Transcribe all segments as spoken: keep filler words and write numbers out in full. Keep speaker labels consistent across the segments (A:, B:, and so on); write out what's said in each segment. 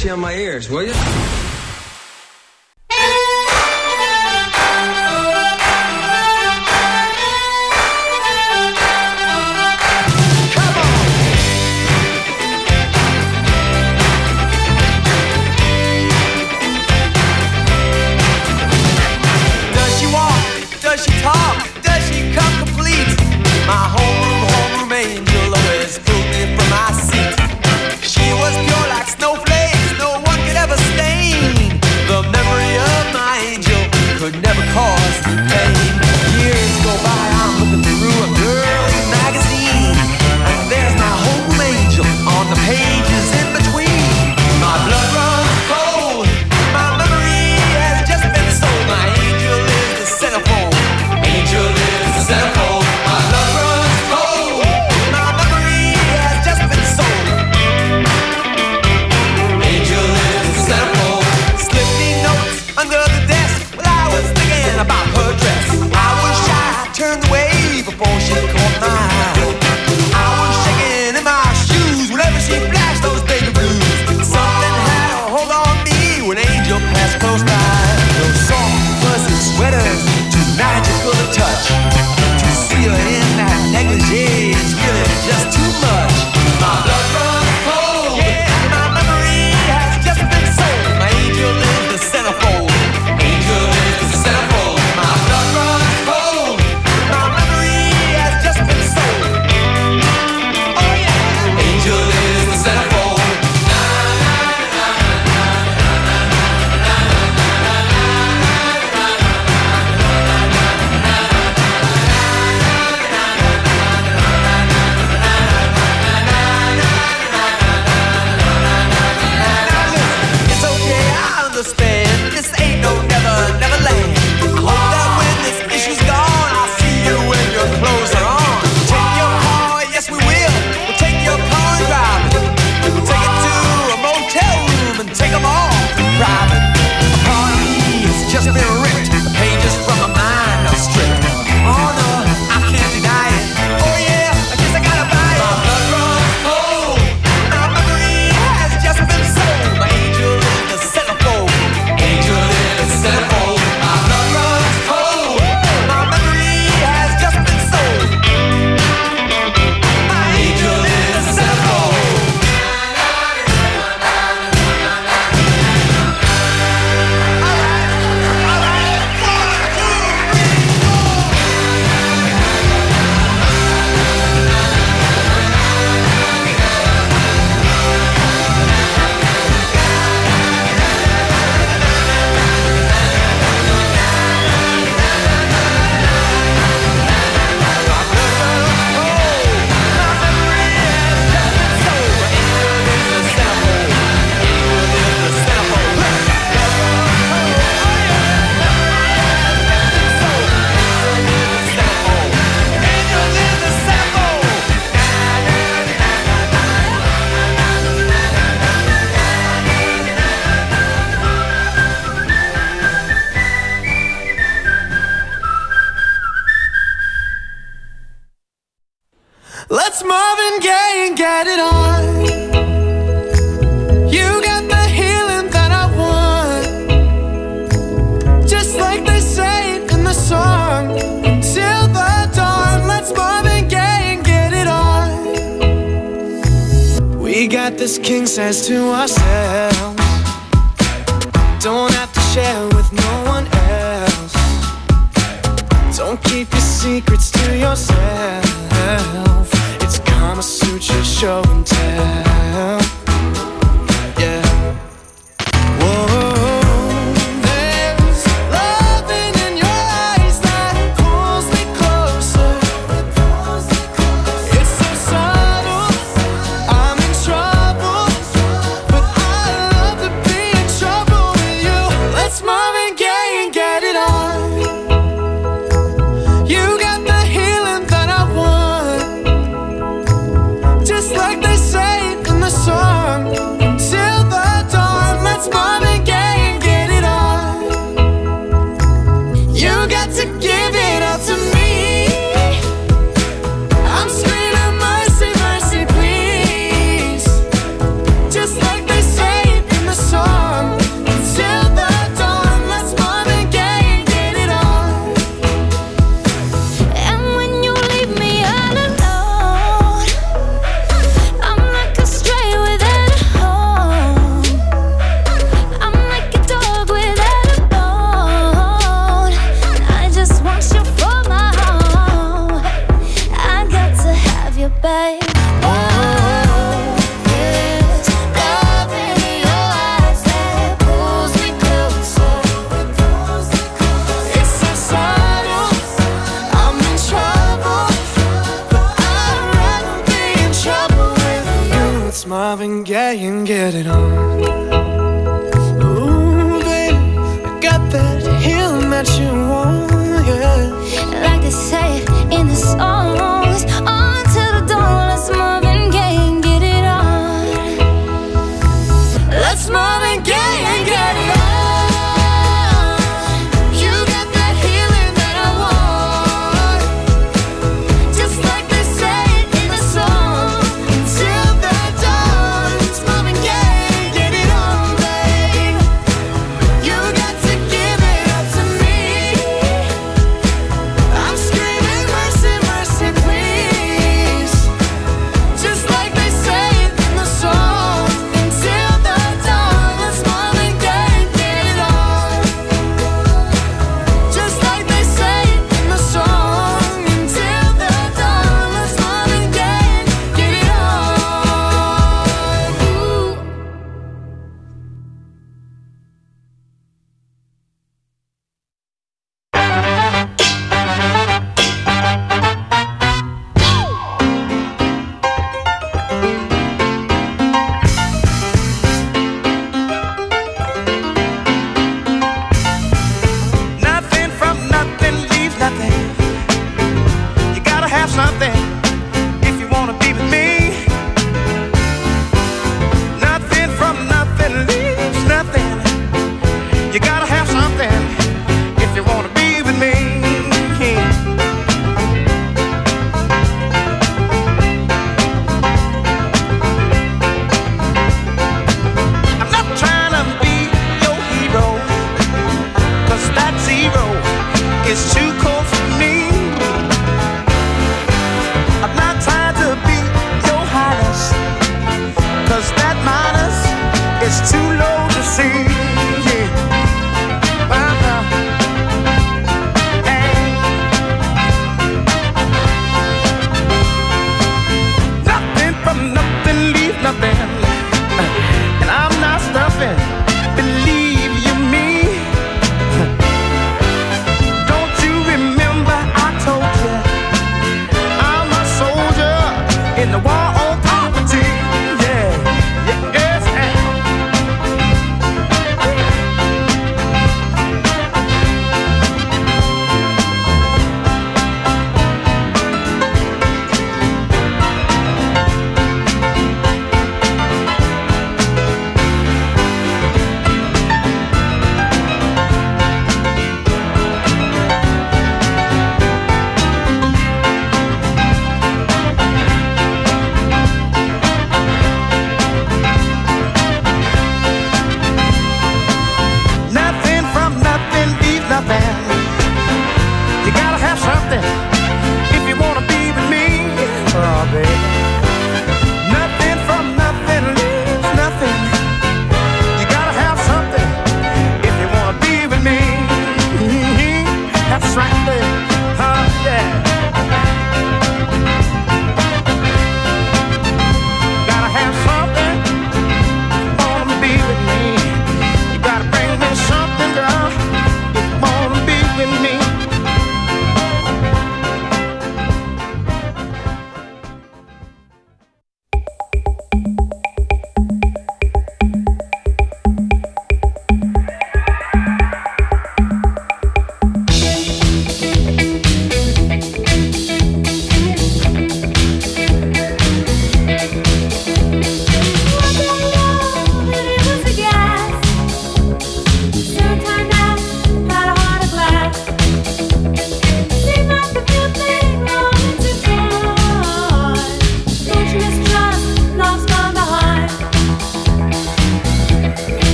A: pussy on my ears, will you?
B: Does she talk? Does she come complete? My homeroom, homeroom angel always pulled me from my seat. She was pure like snowflakes, no one could ever stain. The memory of my angel could never cause me pain. Years go by, I'm looking through a girl's magazine, and there's my homeroom angel on the pages in between. My blood runs cold, my memory has just been sold. My angel is the centerfold. Angel is the centerfold. My love runs cold. My memory has just been sold. Angel is the centerfold. Slipped me notes under the desk while I was thinking about her dress. I was shy, turned away before she caught my eye. I was shaking in my shoes whenever she flashed those baby blues. Something had a hold on me when Angel passed close by. Those soft, fuzzy sweaters, too magical to touch. To see her in that negligee is really just too much. My blood runs cold. Yeah, my memory has just been sold. My angel is the centerfold. Angel is the centerfold. My blood runs cold. My memory has just been sold. Oh yeah. Angel is the centerfold. It's okay, I understand. This ain't no never, never land. I hope that when this issue's gone, I'll see you when your clothes are on. Take your car, yes we will. We'll take your car and drive it. We'll take it to a motel room and take them all private. A part of me has just been ripped. The pages from my mind are stripped. Oh no, I can't deny it. Oh yeah, I guess I gotta buy it. My blood runs cold. My memory has just been sold. My angel is the centerfold. Angel is the centerfold. My blood runs cold. My memory has just been sold. My angel is the centerfold. Let's Marvin Gaye and get it on. You got the healing that I want, just like they say it in the song. Until the dawn, let's Marvin Gaye and get it on. We got this king size to ourselves. Don't have to share with no one else. Don't keep your secrets to yourself. It's Kama Sutra show and tell. Yeah. Whoa. There's loving in your eyes that pulls me closer. It's so subtle, I'm in trouble, but I love to be in trouble with you. Let's Marvin Gaye and get it on. You got the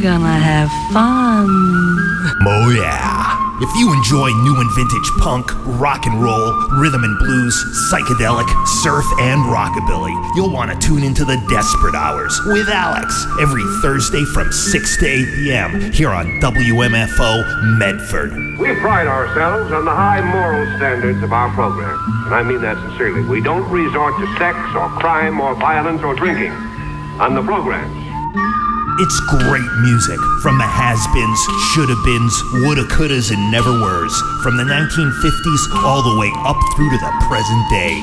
A: gonna have fun.
C: Oh yeah. If you enjoy new and vintage punk, rock and roll, rhythm and blues, psychedelic, surf, and rockabilly, you'll want to tune into the Desperate Hours with Alex every Thursday from six to eight p.m. here on W M F O Medford.
D: We pride ourselves on the high moral standards of our program, and I mean that sincerely. We don't resort to sex or crime or violence or drinking on the programs.
C: It's great music from the has-beens, shoulda-beens, woulda-couldas, and never-weres, from the nineteen fifties all the way up through to the present day.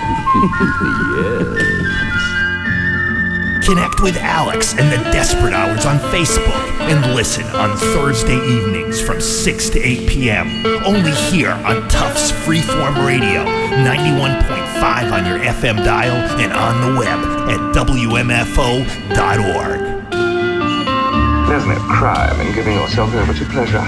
C: Yes. Connect with Alex and the Desperate Hours on Facebook and listen on Thursday evenings from six to eight p.m. only here on Tufts Freeform Radio, ninety-one point five on your F M dial and on the web at W M F O dot org.
E: There's no crime in giving yourself over to pleasure.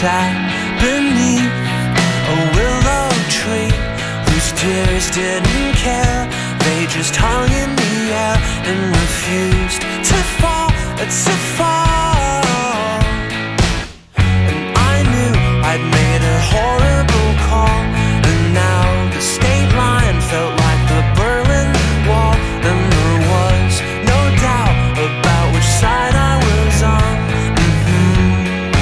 F: sat beneath a willow tree whose tears didn't care. They just hung in the air and refused to fall, to fall. And I knew I'd made a horrible call, and now the state line felt like the Berlin Wall, and there was no doubt about which side I was on. Mm-hmm.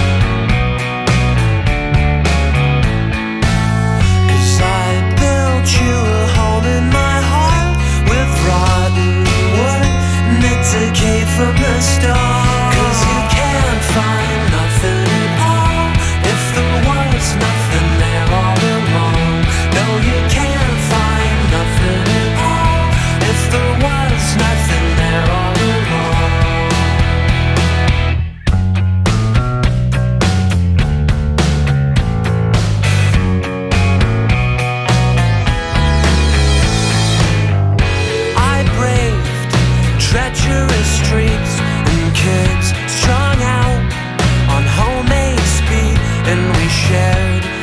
F: 'Cause I built you a home in my heart with rotten wood, knit decay from the start. 'Cause you can't find nothing at all if there was nothing there all along. No, you can't find nothing at all if there was nothing there all along. I braved treacherous streets and kids strung out on homemade speed, and we shared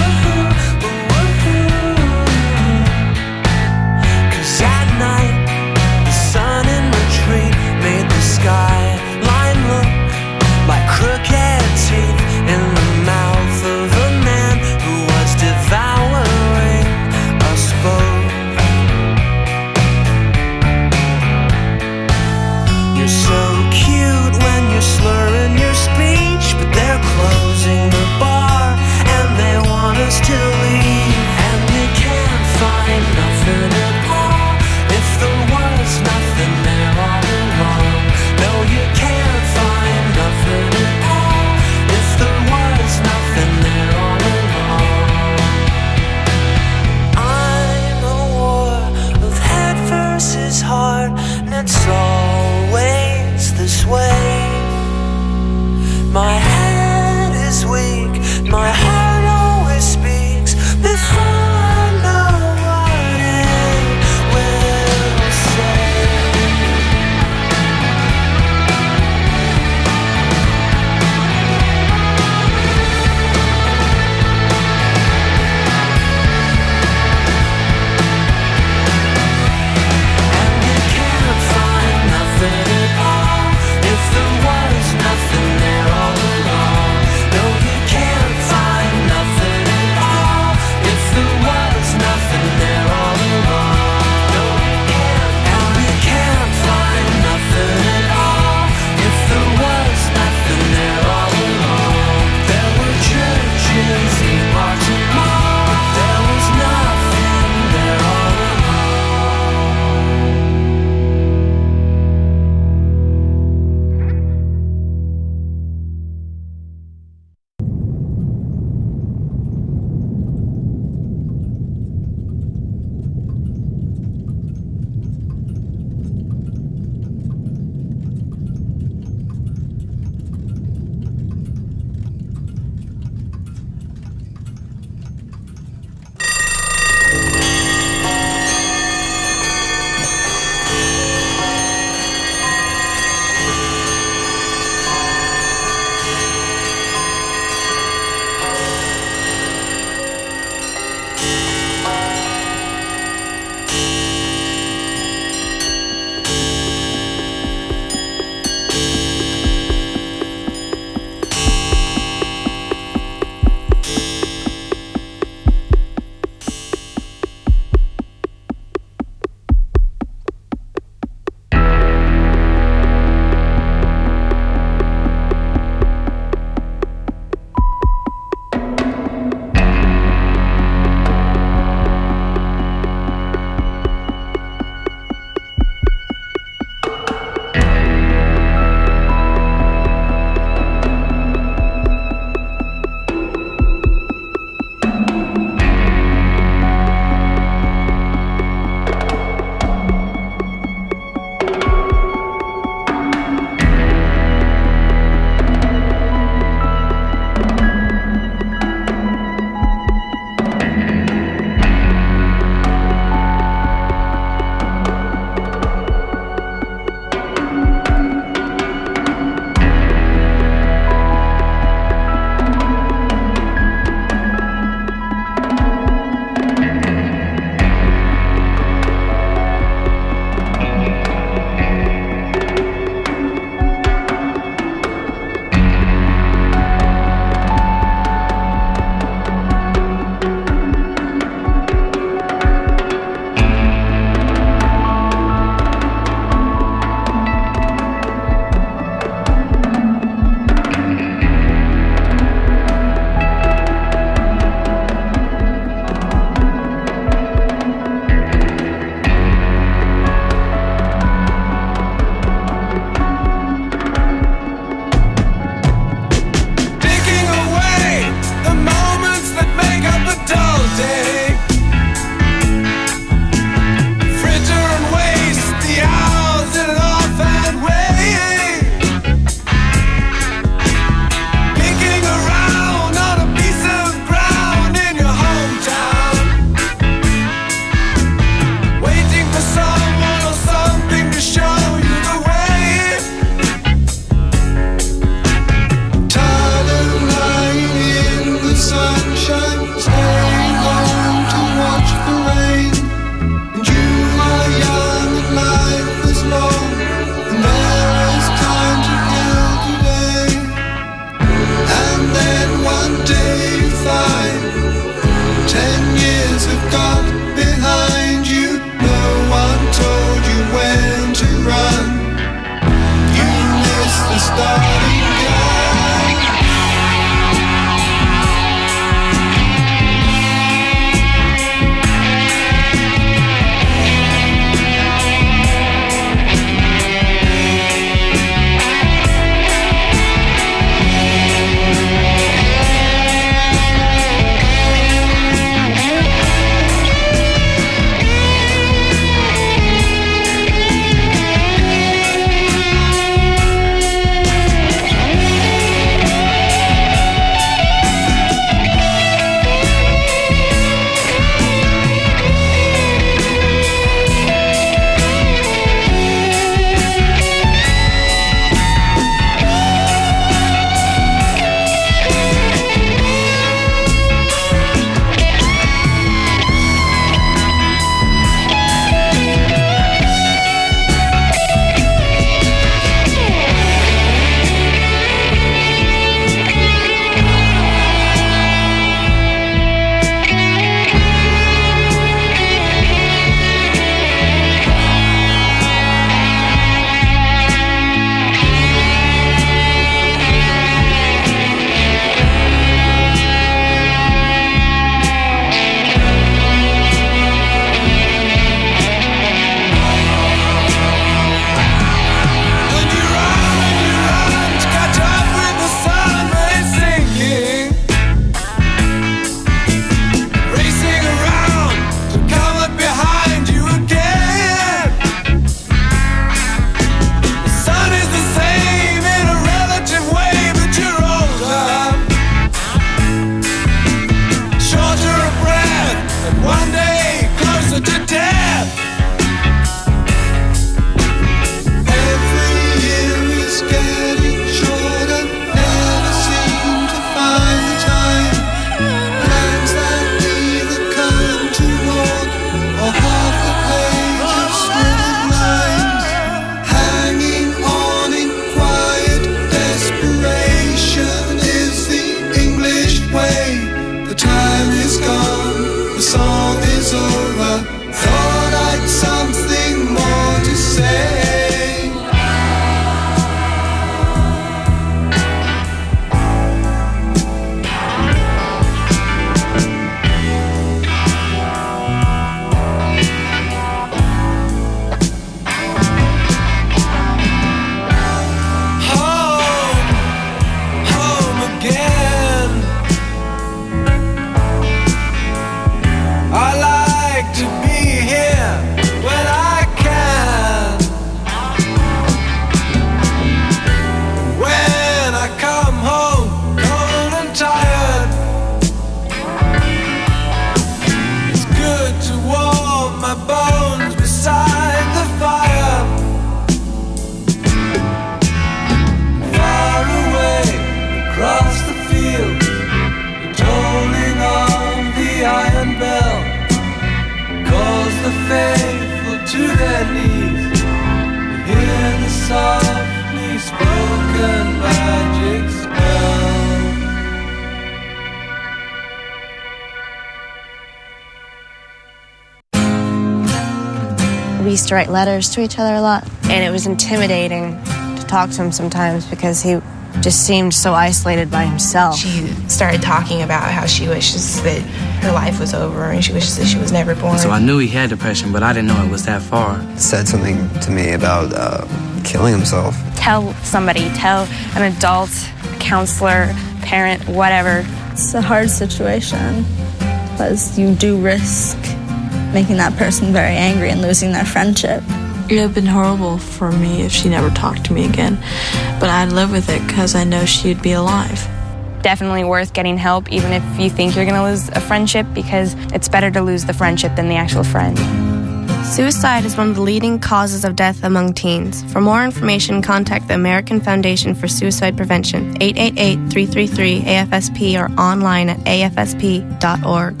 G: used to write letters to each other a lot, and it was intimidating to talk to him sometimes because he just seemed so isolated by himself.
H: She started talking about how she wishes that her life was over and she wishes that she was never born.
I: So I knew he had depression, but I didn't know it was that far.
J: Said something to me about uh, killing himself.
K: Tell somebody, tell an adult, a counselor, parent, whatever.
L: It's a hard situation because you do risk making that person very angry and losing their friendship.
M: It would have been horrible for me if she never talked to me again, but I'd live with it because I know she'd be alive.
K: Definitely worth getting help, even if you think you're going to lose a friendship, because it's better to lose the friendship than the actual friend.
G: Suicide is one of the leading causes of death among teens. For more information, contact the American Foundation for Suicide Prevention, eight eight eight, three three three, A F S P, or online at A F S P dot org.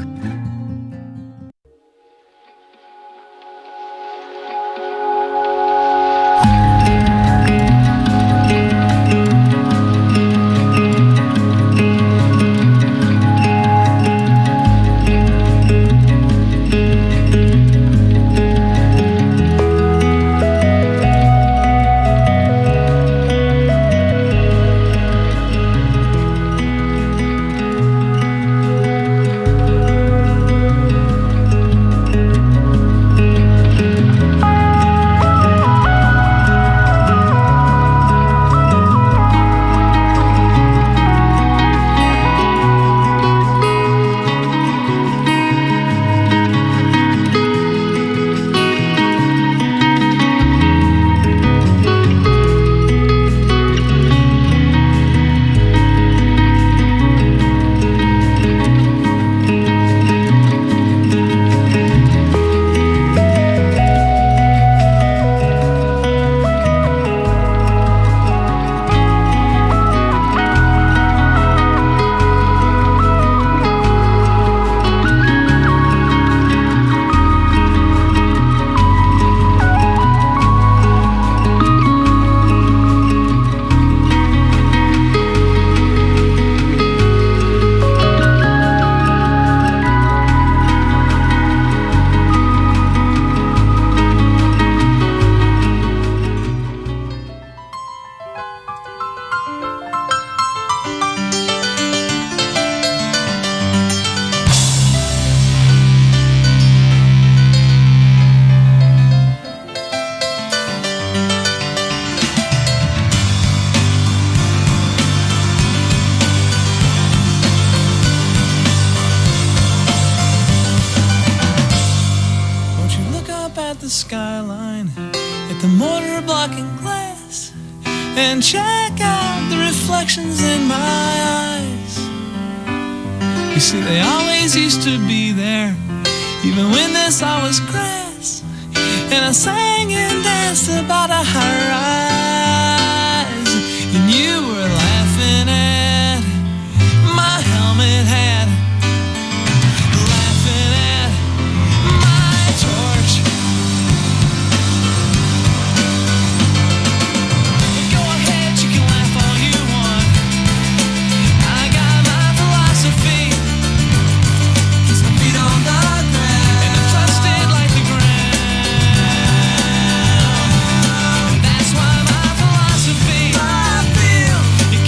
F: the skyline, at the mortar blocking glass, and check out the reflections in my eyes. You see, they always used to be there, even when this all was grass. And I sang and danced about a high rise, and you were laughing at my helmet hat, laughing at my torch. Go ahead, you can laugh all you want. I got my philosophy, keeps my feet on the ground, and I trust it like the ground. That's why my philosophy, I feel, it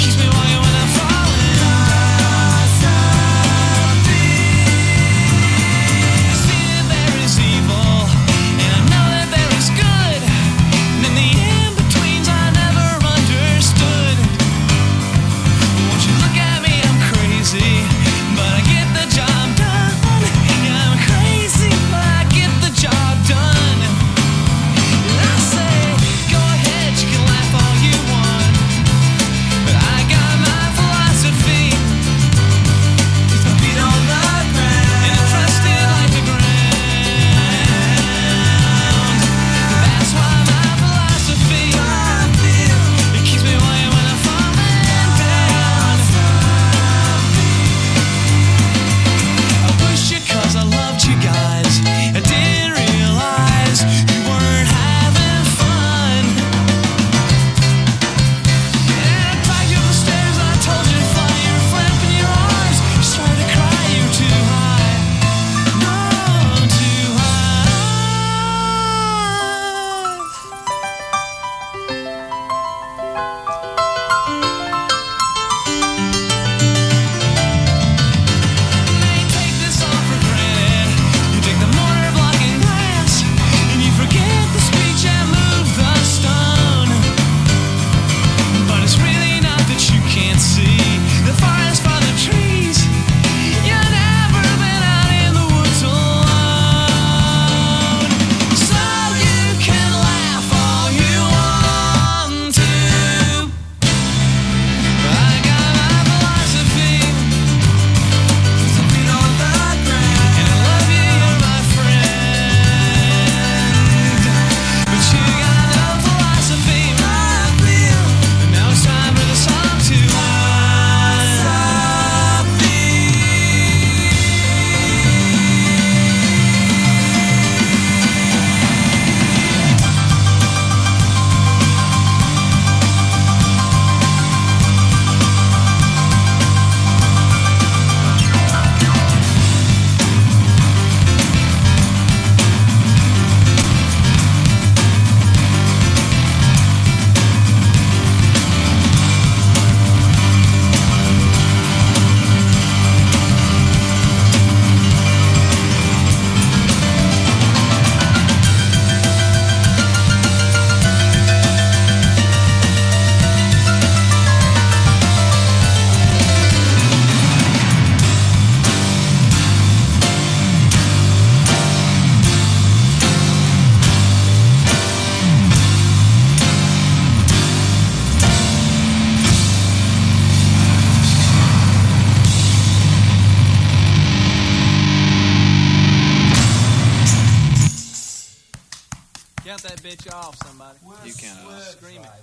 N: bitch off, somebody.
O: You can't.
N: Scream it.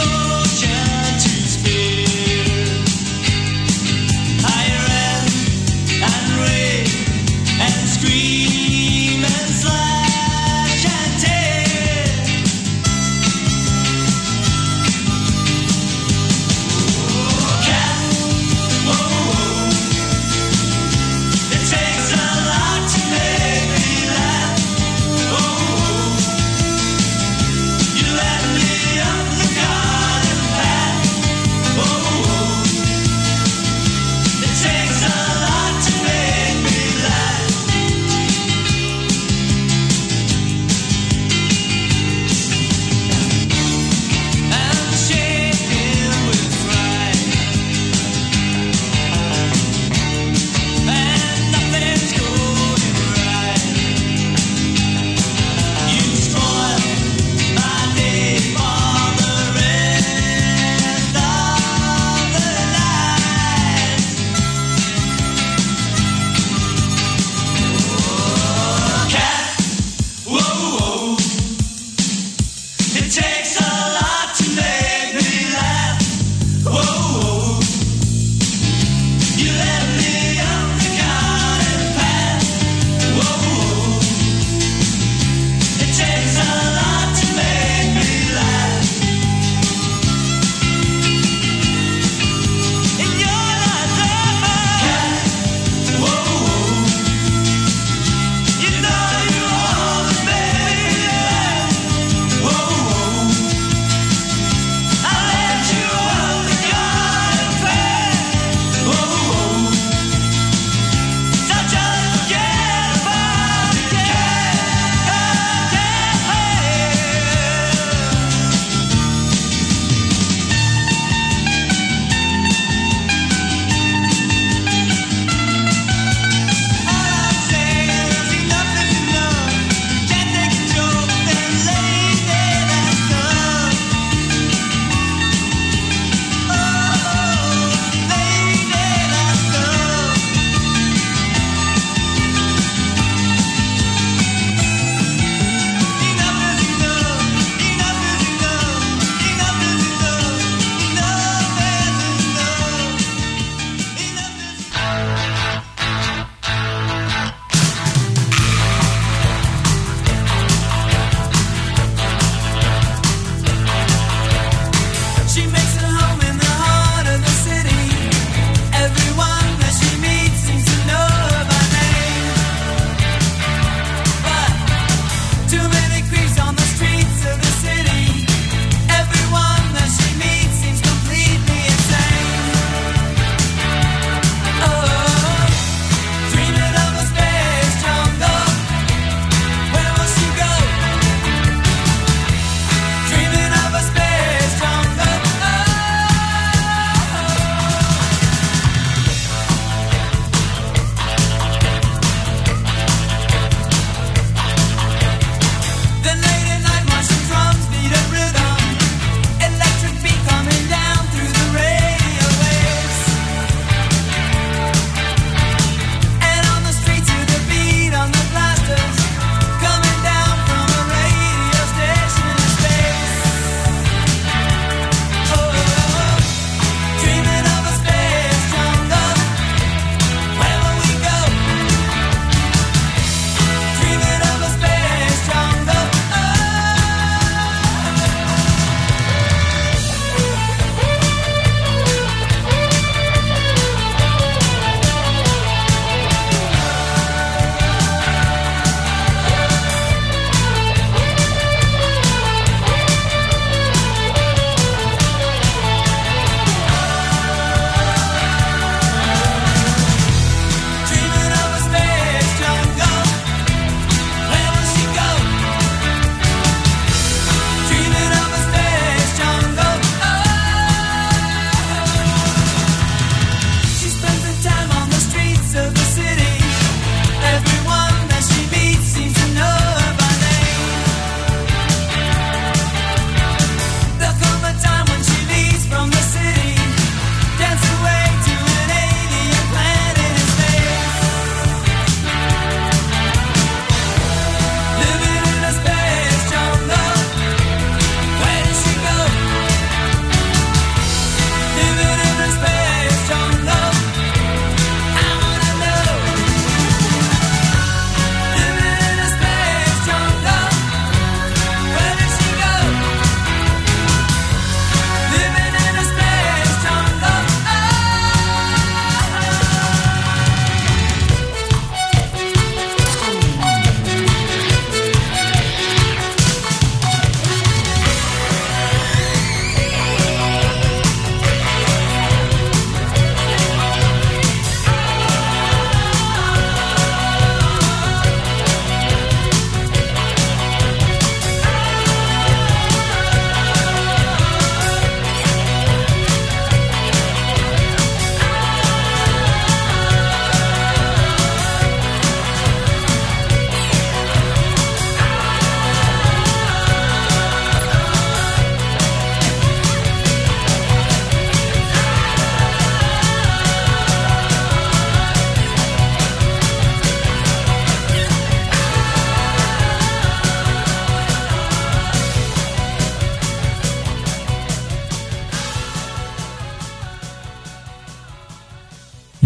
F: Higher end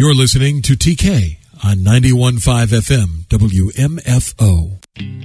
N: You're listening to T K on ninety-one point five F M W M F O.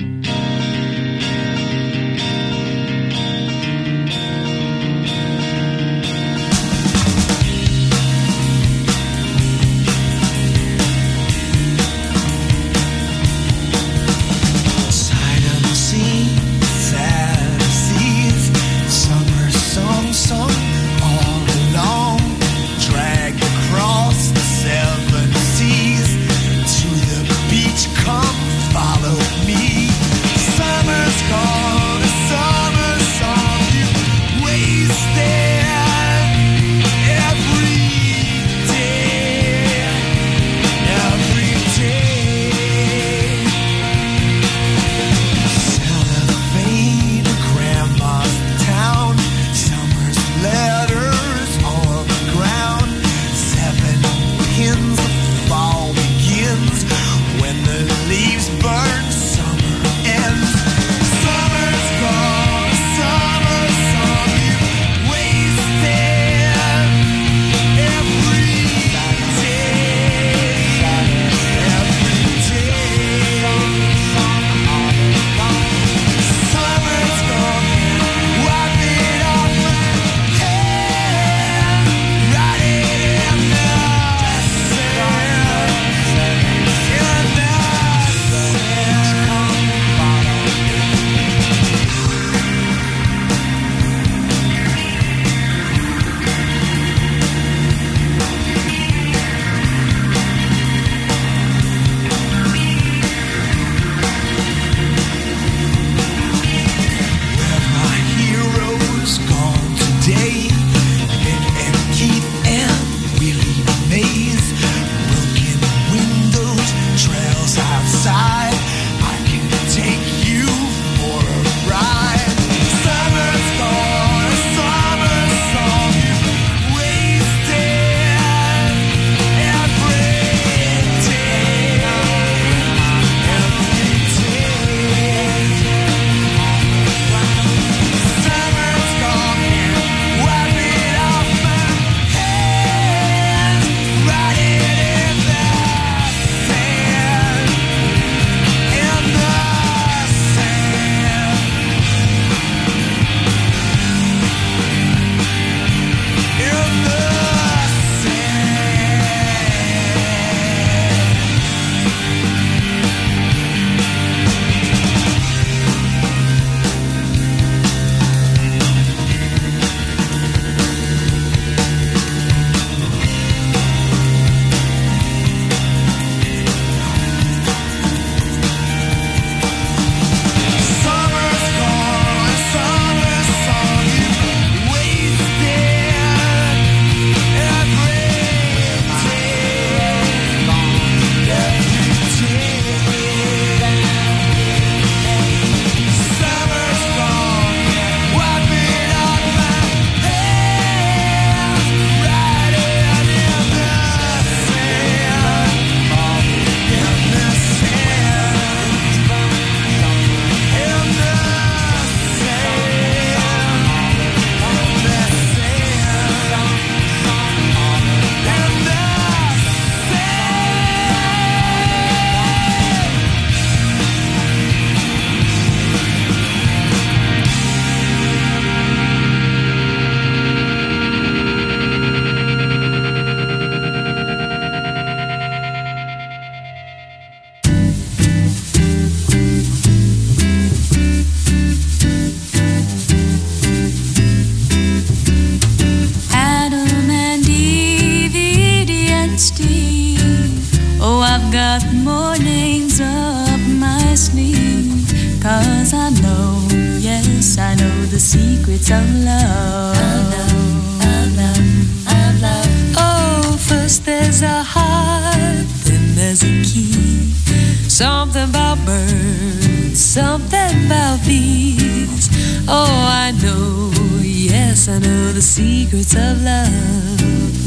O: the secrets of love. Of love, of love, of love. Oh, first there's a heart, then there's a key. Something about birds, something about bees. Oh, I know, yes, I know the secrets of love.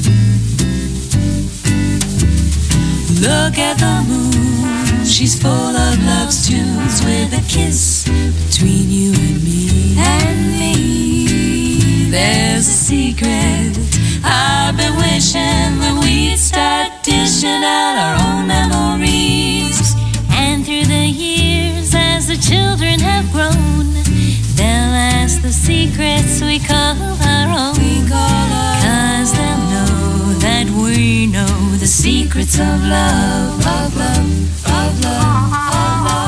O: Look at the moon, she's full of love's tunes, with a kiss between you and me. And me, there's a secret I've been wishing that we'd start discovering. we call our own. Cause they'll know that we know the secrets of love, of love, of love, of love.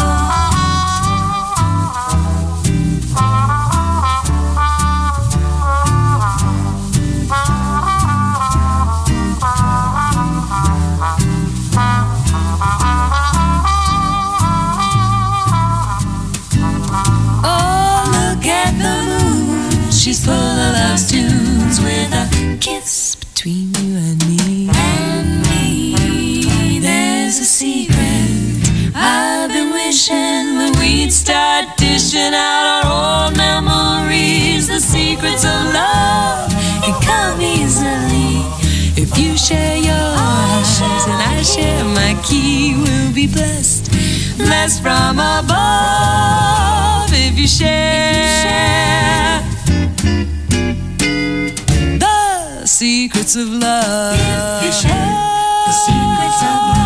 F: She's full of love tunes with a kiss between you and me.
O: And me, there's a secret
F: I've been wishing that we'd start dishing out our old memories. The secrets of love can come easily if you share yours and I share my key. We'll be blessed, blessed from above if you share. Secrets of love. If you share the secrets of love.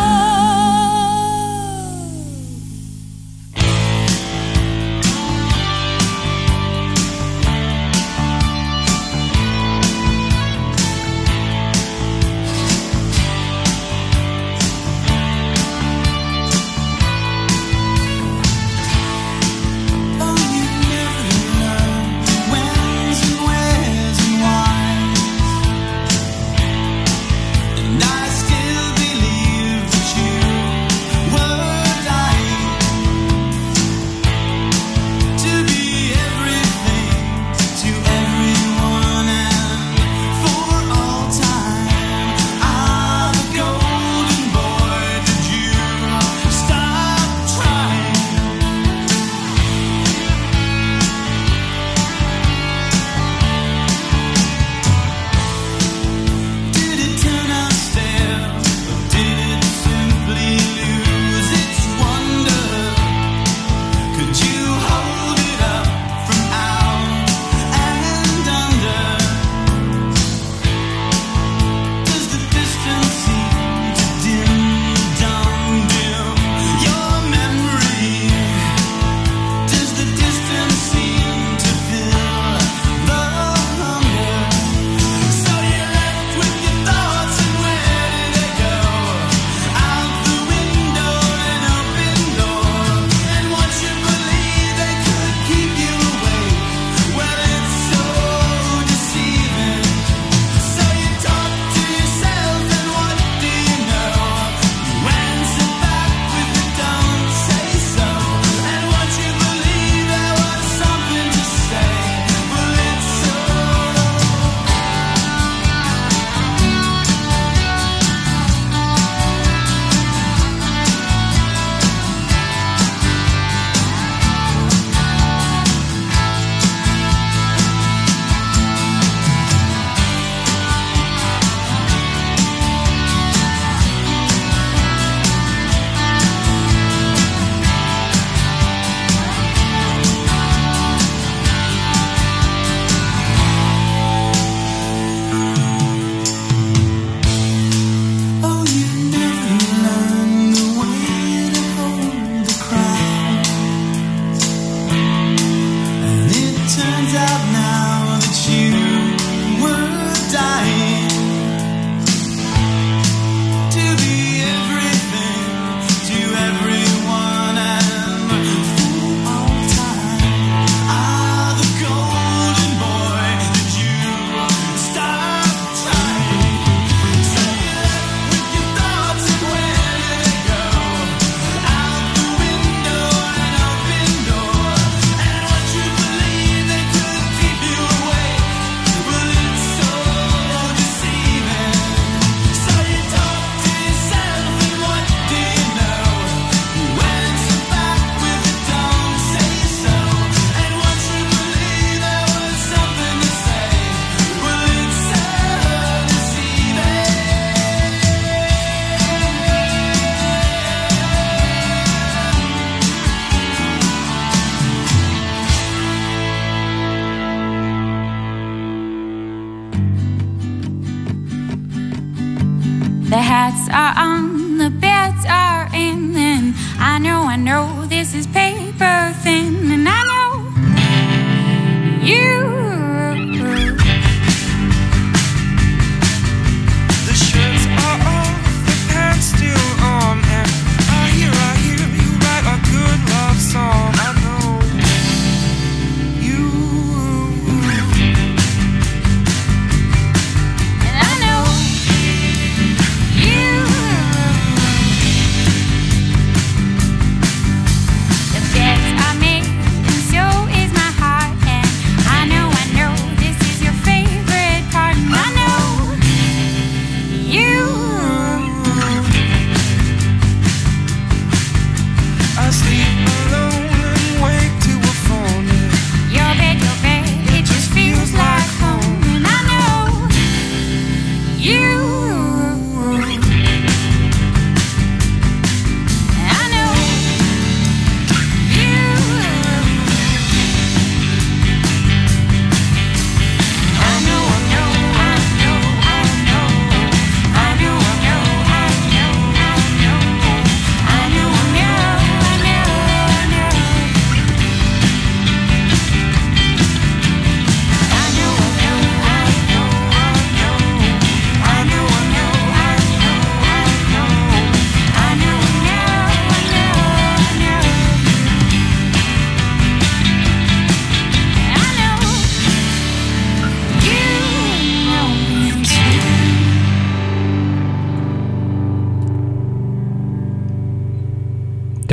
O: The hats are on, the beds are in, and I know, I know this is paper thin, and I know you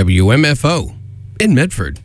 P: W M F O in Medford.